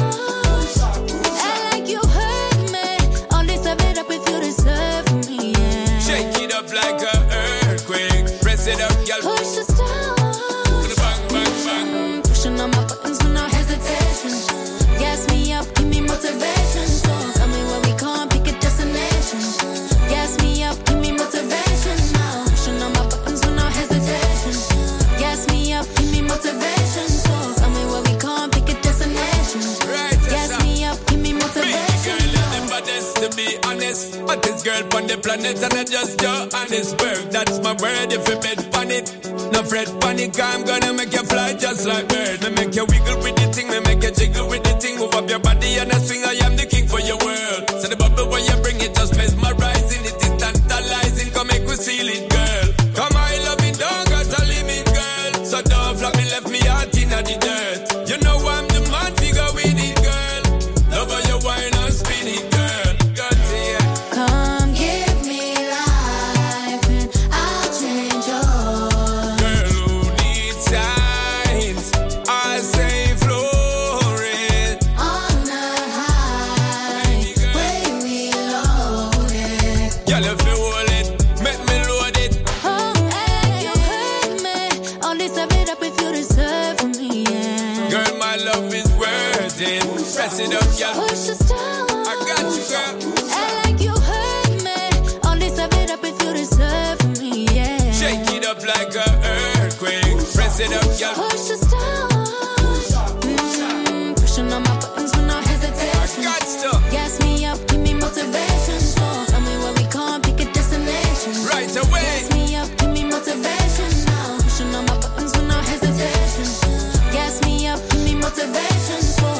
Act like you heard me. All this I beat up if you deserve me, yeah. Shake it up like an earthquake. Press it up, girl. Push the stars. Bang, bang, bang. Pushing on my buttons with no hesitation. Gas me up, give me motivation. So tell me where we can't pick a destination. Gas me up, give me motivation. Now pushing on my buttons with no hesitation. Gas me up, give me motivation. So tell me where we can't pick a destination. Right, gas me up, give me motivation. Girl, you're the baddest, to be honest. Hottest girl on the planet, and I just your honest word. That's my word. If you bet on it, no fret panic. I'm gonna make you fly just like bird. Me make you wiggle with the thing, me make you jiggle with the thing. Move up your body and I swing. I am the king for your world. So the bubble when you bring it just mesmerizing. It is tantalizing. Come make we seal it, girl. Come I love it, don't got a limit, girl. So don't flap me, left me out in the dirt. You know I'm the man figure with it, girl. Love how you wine and spin it, girl. Got it. Come give me life and I'll change yours. Girl who needs signs, I say flourish. On the high, way we loaded. Girl, if you hold it, make me load it. Oh, hey, you heard me. All this I beat up if you deserve me, yeah. Girl, my love is worth it. Press it up, girl. Push the stars. I got you, girl. Act like you heard me. All this I beat up if you deserve me, yeah. Shake it up like an earthquake. Press it up, girl. Push the stars. Mm, pushing on my buttons with no hesitation. I got stuff. Gas me up, give me motivation. So tell me where we can't pick a destination. Right away. Gas me up, give me motivation. Now pushing on my buttons with no hesitation. Gas me up, give me motivation. So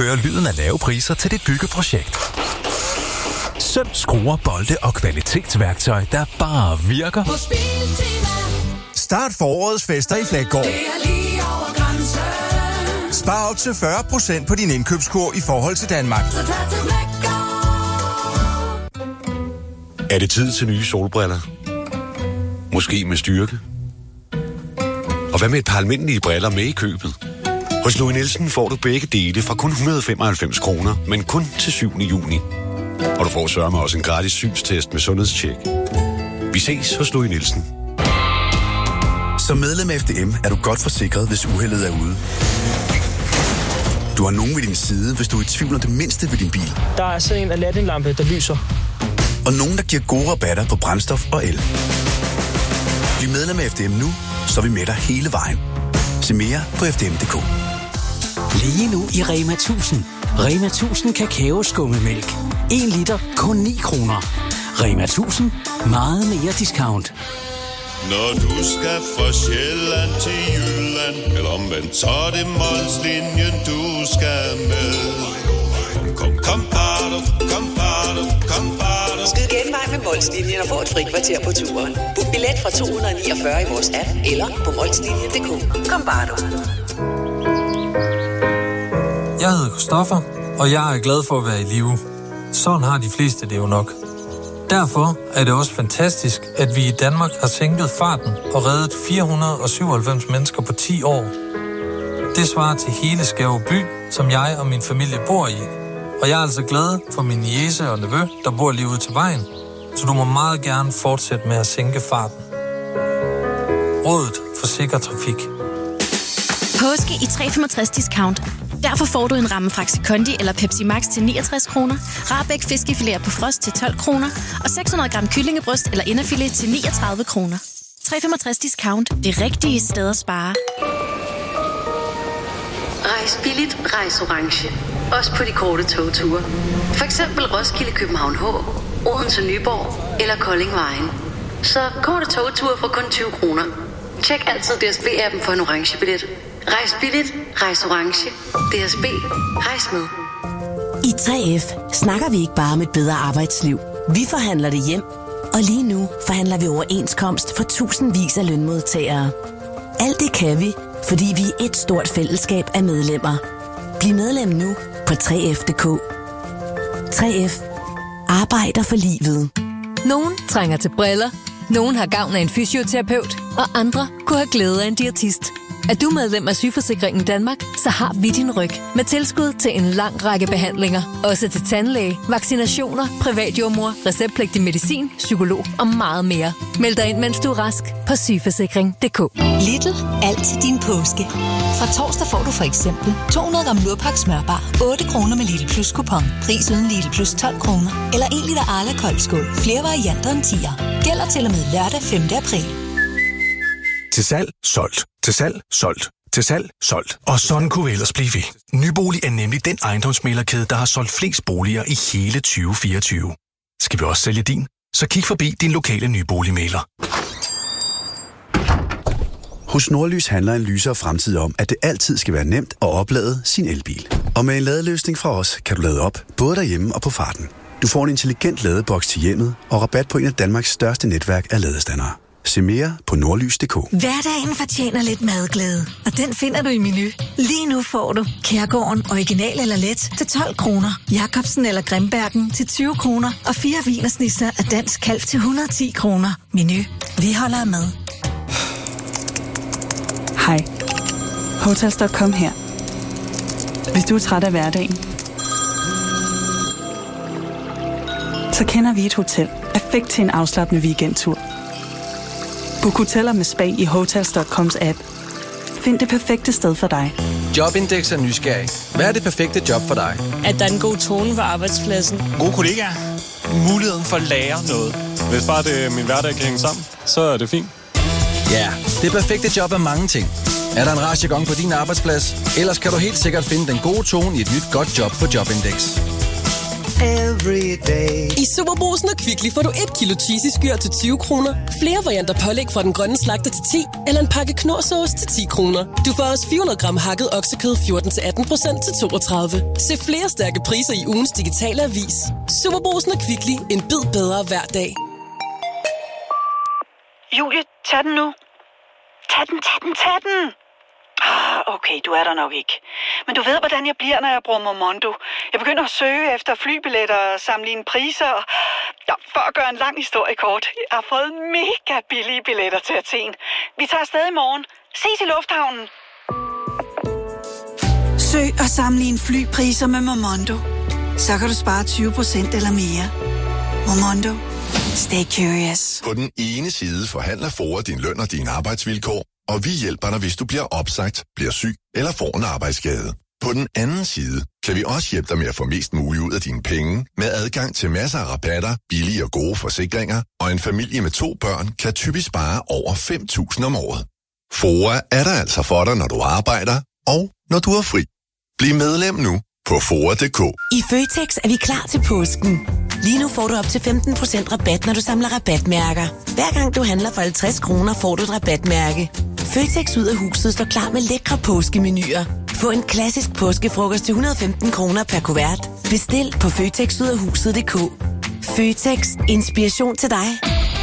høre lyden af lave priser til dit byggeprojekt. Søm, skruer, bolde og kvalitetsværktøj, der bare virker. Hos Biltema. Start forårets fester i Flækgaard. Det er lige over grænsen. Spar op til fyrre procent på din indkøbskur i forhold til Danmark. Så tag til Flækgaard. Er det tid til nye solbriller? Måske med styrke? Og hvad med et par almindelige briller med i købet? Hos Louis Nielsen får du begge dele fra kun et hundrede og femoghalvfems kroner, men kun til syvende juni. Og du får sørme også en gratis synstest med sundhedstjek. Vi ses hos Louis Nielsen. Som medlem af F D M er du godt forsikret, hvis uheldet er ude. Du har nogen ved din side, hvis du er i tvivl om det mindste ved din bil. Der er sådan en Aladdin-lampe, der lyser. Og nogen, der giver gode rabatter på brændstof og el. Bliv medlem af F D M nu, så er vi med dig hele vejen. Se mere på f d m punktum d k. Lige nu i Rema tusind. Rema tusind kakaoskummemælk. en liter kun ni kroner. Rema tusind. Meget mere discount. Når du skal fra Sjælland til Jylland, eller omvendt, så er det Molslinjen, du skal med. Kom, kom, kom, bado, kom, bado, kom, bado. Skyd genvej med Molslinjen og få et fri kvarter på turen. Book billet fra to hundrede niogfyrre i vores app, eller på molslinjen punktum d k. Kom, bado. Jeg hedder Christoffer, og jeg er glad for at være i live. Sådan har de fleste det jo nok. Derfor er det også fantastisk, at vi i Danmark har sænket farten og reddet fire hundrede og syvoghalvfems mennesker på ti år. Det svarer til hele Skæve by, som jeg og min familie bor i. Og jeg er altså glad for min niece og nevø, der bor lige ude til vejen. Så du må meget gerne fortsætte med at sænke farten. Rådet for sikker trafik. Påske i tre komma femogtres discount. Derfor får du en ramme Faxi Kondi eller Pepsi Max til niogtres kroner, Rahbæk fiskefilet på frost til tolv kroner og seks hundrede gram kyllingebryst eller inderfilet til niogtredive kroner. tre komma femogtres discount. Det rigtige sted at spare. Rejs billigt, rejs orange. Også på de korte togture. For eksempel Roskilde, København H, Odense, Nyborg eller Kolding Vejen. Så korte togture for kun tyve kroner. Tjek altid D S B-appen for en orange billet. Rejs billigt, rejs orange. D S B, rejs med. I tre F snakker vi ikke bare om et bedre arbejdsliv. Vi forhandler det hjem. Og lige nu forhandler vi overenskomst for tusindvis af lønmodtagere. Alt det kan vi, fordi vi er et stort fællesskab af medlemmer. Bliv medlem nu på tre F punktum d k. tre F arbejder for livet. Nogen trænger til briller. Nogen har gavn af en fysioterapeut. Og andre kunne have glæde af en diætist. Er du medlem af Sygeforsikringen Danmark, så har vi din ryg med tilskud til en lang række behandlinger. Også til tandlæge, vaccinationer, privatjordmor, receptpligtig medicin, psykolog og meget mere. Meld dig ind, mens du er rask på sygeforsikring punktum d k. Lidl. Alt til din påske. Fra torsdag får du for eksempel to hundrede gram Lurpak smørbar, otte kroner med Lidl Plus kupon. Pris uden Lidl Plus tolv kroner. Eller en liter Arla koldskål. Flere varianter end tier. Gælder til og med lørdag femte april. Til salg, solgt. Til salg, solgt. Til salg, solgt. Og sådan kunne vi ellers blive ved. Nybolig er nemlig den ejendomsmæglerkæde, der har solgt flest boliger i hele tyve fireogtyve. Skal vi også sælge din? Så kig forbi din lokale nyboligmægler. Hos Nordlys handler en lysere fremtid om, at det altid skal være nemt at oplade sin elbil. Og med en ladeløsning fra os, kan du lade op, både derhjemme og på farten. Du får en intelligent ladeboks til hjemmet og rabat på en af Danmarks største netværk af ladestandere. Se mere på nordlys punktum d k. Hverdagen fortjener lidt madglæde, og den finder du i Menu. Lige nu får du Kærgården original eller let til tolv kroner, Jacobsen eller Grimbergen til tyve kroner og fire wienersnitzer af Dansk Kalv til et hundrede og ti kroner. Menu. Vi holder med. Hej. Hotels punktum com her. Hvis du er træt af hverdagen, så kender vi et hotel perfekt til en afslappende weekendtur. Book hoteller med spa i Hotels punktum coms app. Find det perfekte sted for dig. Jobindex er nysgerrig. Hvad er det perfekte job for dig? At der er en god tone på arbejdspladsen. Gode kollegaer. Muligheden for at lære noget. Hvis bare det, min hverdag kan hænge sammen, så er det fint. Ja, det perfekte job er mange ting. Er der en rejsegang på din arbejdsplads? Ellers kan du helt sikkert finde den gode tone i et nyt godt job på Jobindex. every day. I Superbrugsen og Kvickly får du et kilo cheesy skyr til tyve kroner, flere varianter pålæg fra den grønne slagter til ti, eller en pakke knorrsauce til ti kroner. Du får også fire hundrede gram hakket oksekød fjorten til atten procent til toogtredive. Se flere stærke priser i ugens digitale avis. Superbrugsen og Kvickly. En bid bedre hver dag. Julie, tag den nu. Tag den, tag den, tag den. Ah, okay, du er der nok ikke. Men du ved, hvordan jeg bliver, når jeg bruger Momondo. Jeg begynder at søge efter flybilletter og sammenligne priser. Ja, for at gøre en lang historie kort. Jeg har fået mega billige billetter til Athen. Vi tager afsted i morgen. Ses i lufthavnen. Søg og sammenligne flypriser med Momondo. Så kan du spare tyve procent eller mere. Momondo. Stay curious. På den ene side forhandler FOA din løn og dine arbejdsvilkår, og vi hjælper dig, hvis du bliver opsagt, bliver syg eller får en arbejdsskade. På den anden side kan vi også hjælpe dig med at få mest muligt ud af dine penge, med adgang til masser af rabatter, billige og gode forsikringer, og en familie med to børn kan typisk spare over fem tusind om året. FOA er der altså for dig, når du arbejder, og når du er fri. Bliv medlem nu på F O A punktum d k. I Føtex er vi klar til påsken. Lige nu får du op til femten procent rabat, når du samler rabatmærker. Hver gang du handler for halvtreds kroner, får du et rabatmærke. Føtex ud af huset står klar med lækre påskemenuer. Få en klassisk påskefrokost til et hundrede og femten kroner per kuvert. Bestil på føtex ud af huset punktum d k. Føtex. Inspiration til dig.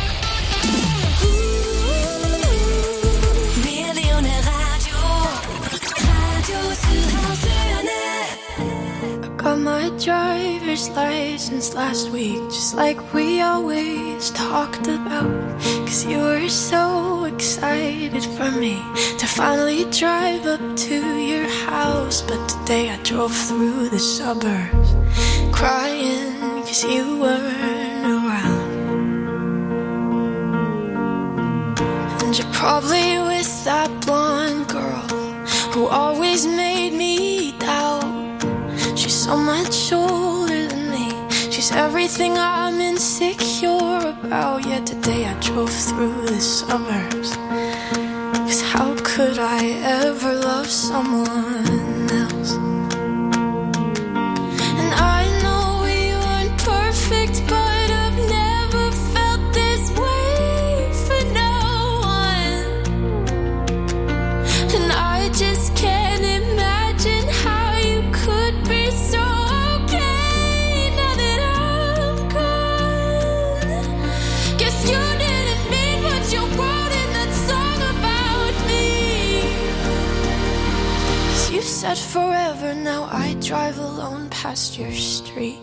Got my driver's license last week, just like we always talked about. Cause you were so excited for me to finally drive up to your house. But today I drove through the suburbs crying cause you weren't around. And you're probably with that blonde girl who always made me doubt. She's so much older than me. She's everything I'm insecure about. Yet today I drove through the suburbs. Cause how could I ever love someone else? And I know we weren't perfect, but I've never felt this way for no one. And I just can't imagine how you could be so okay now that I'm gone. Guess you didn't mean what you wrote in that song about me. 'Cause you said forever, now I drive alone past your street.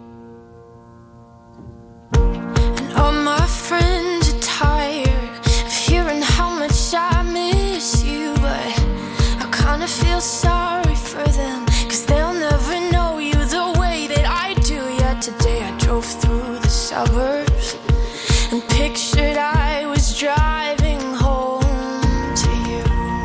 And all my friends are tired of hearing how much I miss you, but I kinda feel sorry for them. They'll never know you the way that I do. Yet today I drove through the suburbs and pictured I was driving home to you.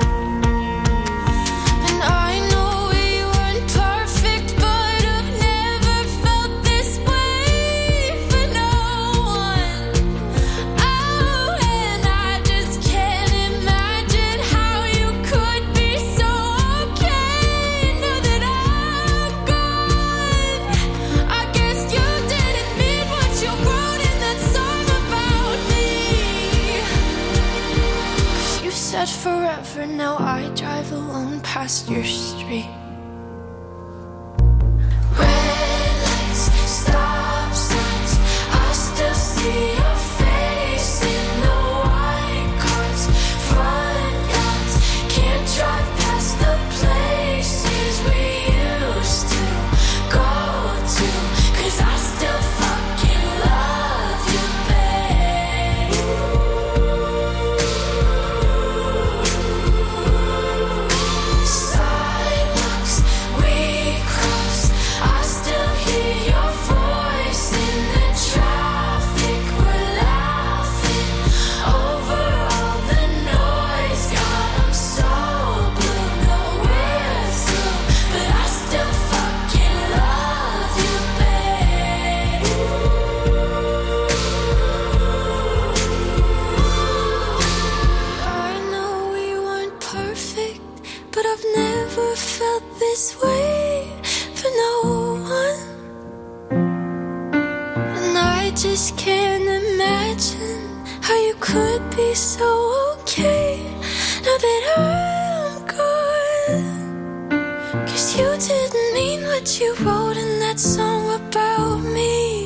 And I know we weren't perfect, but I've never felt this way for no one. Oh, and I just can't imagine how you could be so okay now that I said forever, now I drive alone past your street. Red lights, stop signs, I still see your face in the white cars, front yards, can't drive past the places we used to go to, 'cause I still fucking love you, babe. Silence just can't imagine how you could be so okay now that I'm gone. Cause you didn't mean what you wrote in that song about me.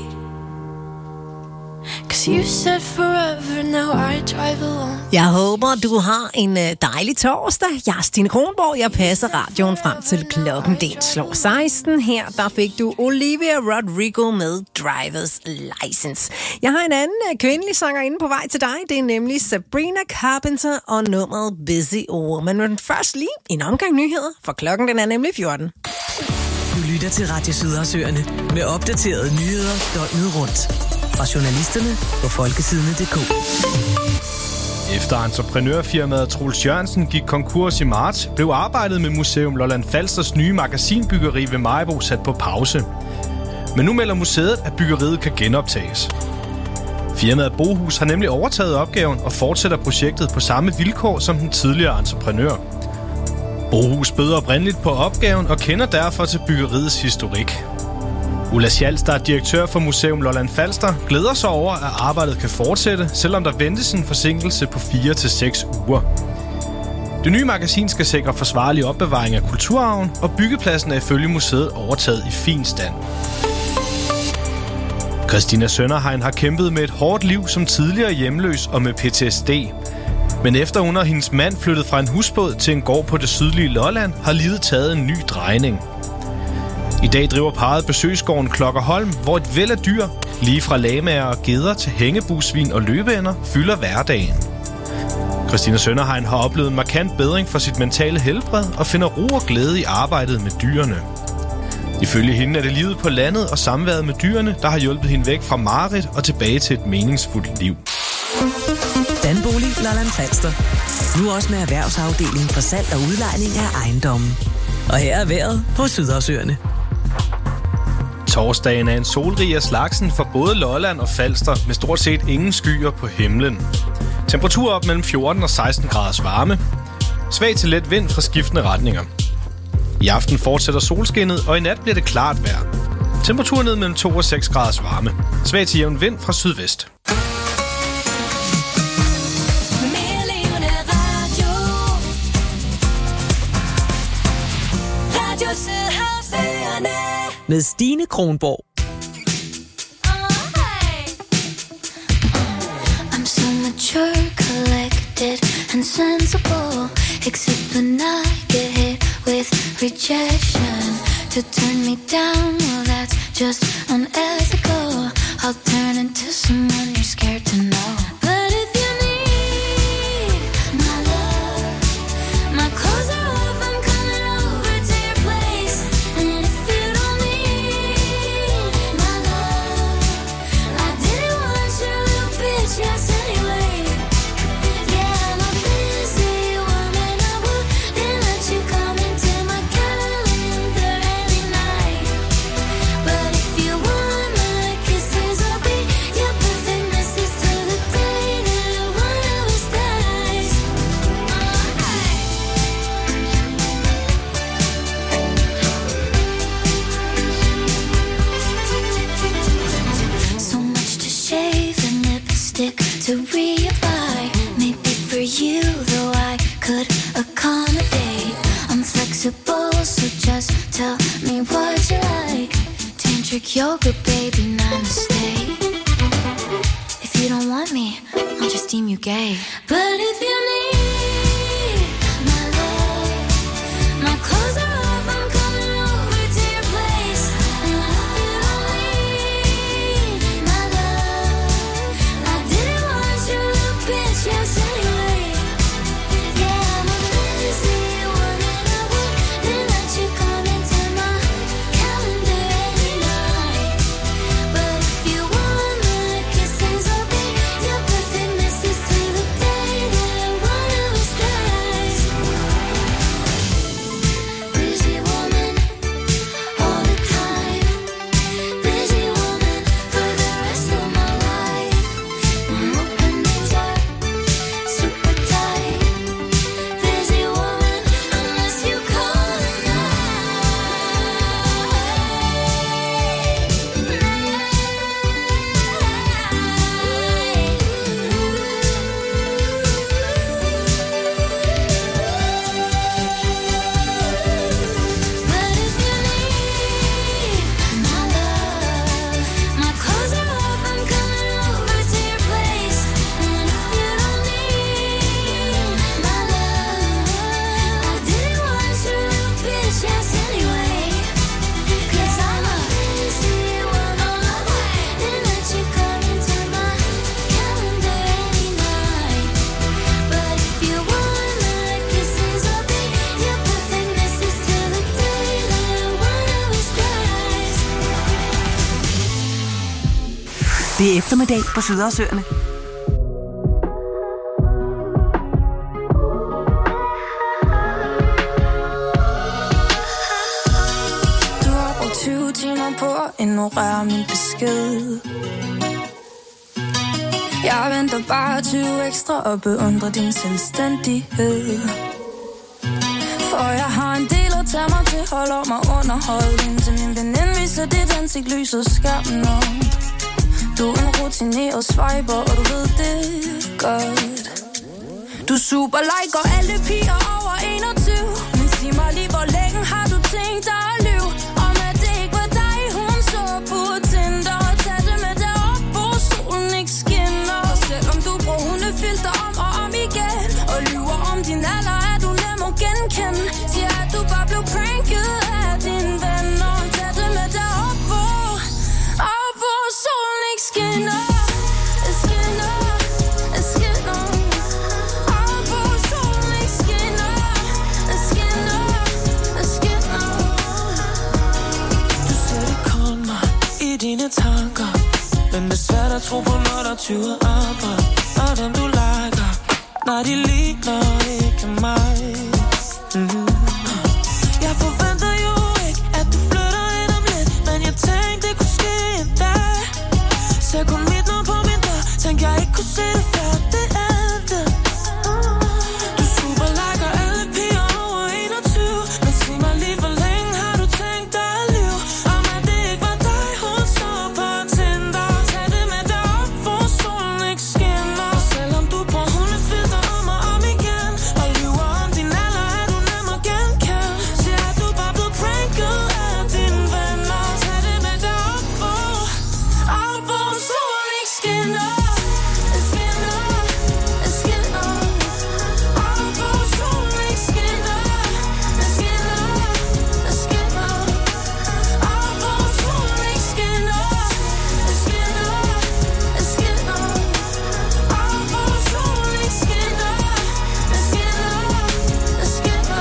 Cause you said forever, now I drive alone. Jeg håber, du har en dejlig torsdag. Jeg er Stine Kronborg. Jeg passer radioen frem til klokken. Den slår seksten. Her der fik du Olivia Rodrigo med Driver's License. Jeg har en anden kvindelig sangerinde på vej til dig. Det er nemlig Sabrina Carpenter og nummeret Busy Woman. Men først lige en omgang nyheder, for klokken den er nemlig fjorten. Du lytter til Radio Sydersøerne med opdaterede nyheder døgnet rundt. Fra journalisterne på folkesidene punktum d k. Efter entreprenørfirmaet Troels Jørgensen gik konkurs i marts, blev arbejdet med Museum Lolland Falsters nye magasinbyggeri ved Maribo sat på pause. Men nu melder museet, at byggeriet kan genoptages. Firmaet Bohus har nemlig overtaget opgaven og fortsætter projektet på samme vilkår som den tidligere entreprenør. Bohus bøder oprindeligt på opgaven og kender derfor til byggeriets historik. Ulla Schals, der er direktør for Museum Lolland Falster, glæder sig over, at arbejdet kan fortsætte, selvom der ventes en forsinkelse på fire til seks uger. Det nye magasin skal sikre forsvarlig opbevaring af kulturarven, og byggepladsen er ifølge museet overtaget i fin stand. Christina Sønderheim har kæmpet med et hårdt liv som tidligere hjemløs og med P T S D. Men efter hun og hendes mand flyttede fra en husbåd til en gård på det sydlige Lolland, har livet taget en ny drejning. I dag driver parret besøgsgården Klokkerholm, hvor et væld af dyr, lige fra lamaer og geder til hængebusvin og løbeænder, fylder hverdagen. Christina Sønderheim har oplevet en markant bedring for sit mentale helbred og finder ro og glæde i arbejdet med dyrene. Ifølge hende er det livet på landet og samværet med dyrene, der har hjulpet hende væk fra mareridt og tilbage til et meningsfuldt liv. Danbolig Lolland Falster. Nu også med erhvervsafdelingen for salg og udlejning af ejendommen. Og her er vejret på Sydersøerne. Torsdagen er en solrig af slagsen for både Lolland og Falster med stort set ingen skyer på himlen. Temperatur op mellem fjorten og seksten graders varme. Svag til let vind fra skiftende retninger. I aften fortsætter solskinnet, og i nat bliver det klart vejr. Temperatur ned mellem to og seks graders varme. Svag til jævn vind fra sydvest. Med Stine Kronborg. I'm so mature, collected and sensible, except when I get hit with rejection. To turn me down, well that's just unethical. I'll turn into someone you're scared to know. But if you need my love, my clothes are off, I'm coming over to your place. And if you don't need my love, I didn't want your little bitch, yes anyway. Yeah, I'm a busy woman, I wouldn't let you come into my calendar any night. But if you want my kisses, I'll be your perfect missus till the day that one of us dies. So much to shave and lipstick to reapply. Maybe for you, though I could accommodate. I'm flexible, so just tell me what you like. Tantric yoga, baby, namaste. If you don't want me, I'll just deem you gay. But if you need my love, my clothes are off, I'm coming over to your place. And if you don't need my love, I didn't want your little bitch, yes anyway. Yeah, I'm a busy woman, I wouldn't let you come into my calendar any night. But if you want my kisses, I'll be your perfect missus till the day that one of us dies. Det er eftermiddag på Sydhavsøerne. Du har brugt tyve timer på at ignorere min besked. Jeg venter bare tyve ekstra og beundrer din selvstændighed. For jeg har en del at tage mig til, holder mig underholdt, indtil min veninde viser dit ansigt lyset skærmen op. Du er en rutineret swiper, og du ved det godt. Du super liker alle piger over enogtyve, men sig mig lige, hvor længe har du tænkt dig at lyve? Om at det ikke var dig, hun så på Tinder, og tag det med derop, hvor solen ikke skinner. Og selvom du bruger hundefilter om og om igen, og lyver om din alder, er du nem at genkende. Siger at du bare blev pranket af dine venner, tag det med derop, hvor, og hvor solen ikke skinner. Skinner, skinner. Og hvor solen ikke skinner. Skinner, skinner. Du sætter kun mig i dine tanker, men det er svært at tro på, når der tyver andre. Og dem du liker, når de ligner ikke mig. Mm-hmm. Jeg forventer jo ikke, at du flytter ind om lidt, men jeg tænkte, det kunne ske en dag. Så kom mit navn på min dør, tænkte jeg ikke kunne se det før det endte. Du super liker alle piger over enogtyve, men sig mig lige, hvor længe har du tænkt dig at lyve? Om at det ikke var dig, hun så på Tinder, tag det med derop, hvor solen ikke skinner. Og selvom du bruger hundefilter om og om igen, og lyver om din alder, er du nem at genkende. Siger at du bare blev pranket af dine venner, tag det med derop, hvor, og hvor solen ikke skinner. Skinner, skinner. Og hvor solen ikke skinner. Skinner, skinner. Og hvor solen ikke skinner. Skinner, skinner. Og hvor solen ikke skinner. Skinner,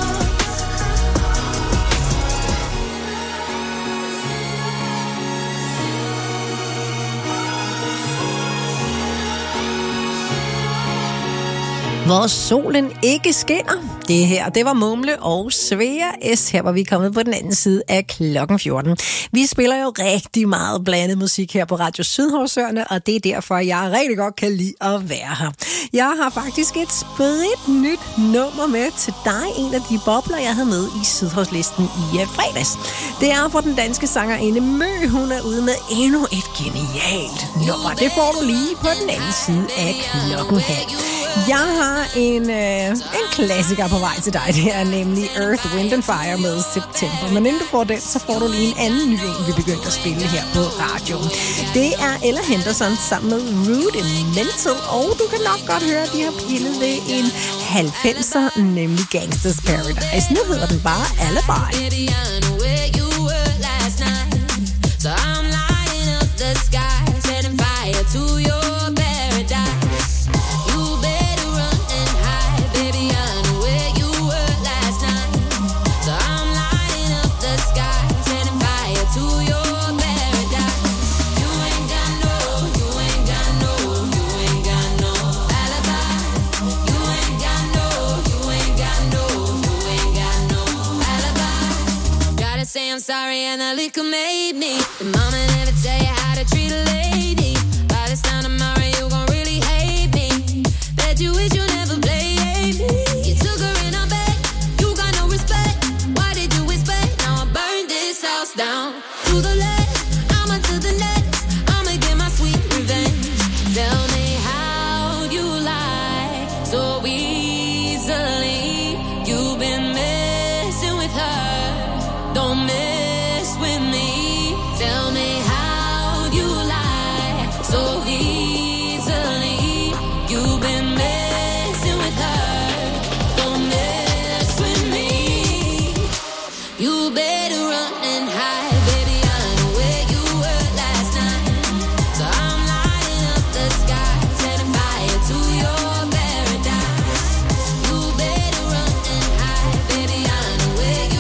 Hvor solen ikke skinner. Det her, det var Mumle og Svea S. Her var vi kommet på den anden side af klokken fjorten. Vi spiller jo rigtig meget blandet musik her på Radio Sydhavsøerne, og det er derfor, jeg rigtig godt kan lide at være her. Jeg har faktisk et sprit nyt nummer med til dig. En af de bobler, jeg havde med i Sydhavslisten i fredags. Det er for den danske sangerinde Mø. Hun er ude med endnu et genialt nummer. Det får du lige på den anden side af klokken her. Jeg har en, øh, en klassiker på vej til dig. Det er nemlig Earth, Wind and Fire med September. Men inden du får den, så får du lige en anden ny en, vi begyndte at spille her på radioen. Det er Ella Henderson sammen med Rudimental. Og du kan nok godt høre, at de har pillet ved en halvfemser, nemlig Gangsters Paradise. Nu hedder den bare Alibi. So I'm lighting up the sky, setting fire to your paradise. You better run and hide, baby, I know where you were last night. So I'm lighting up the sky, setting fire to your paradise. You ain't got no, you ain't got no, you ain't got no alibi. You ain't got no, you ain't got no, you ain't got no alibi. Gotta say I'm sorry and the liquor made me. The mama never tell you how to treat a lady.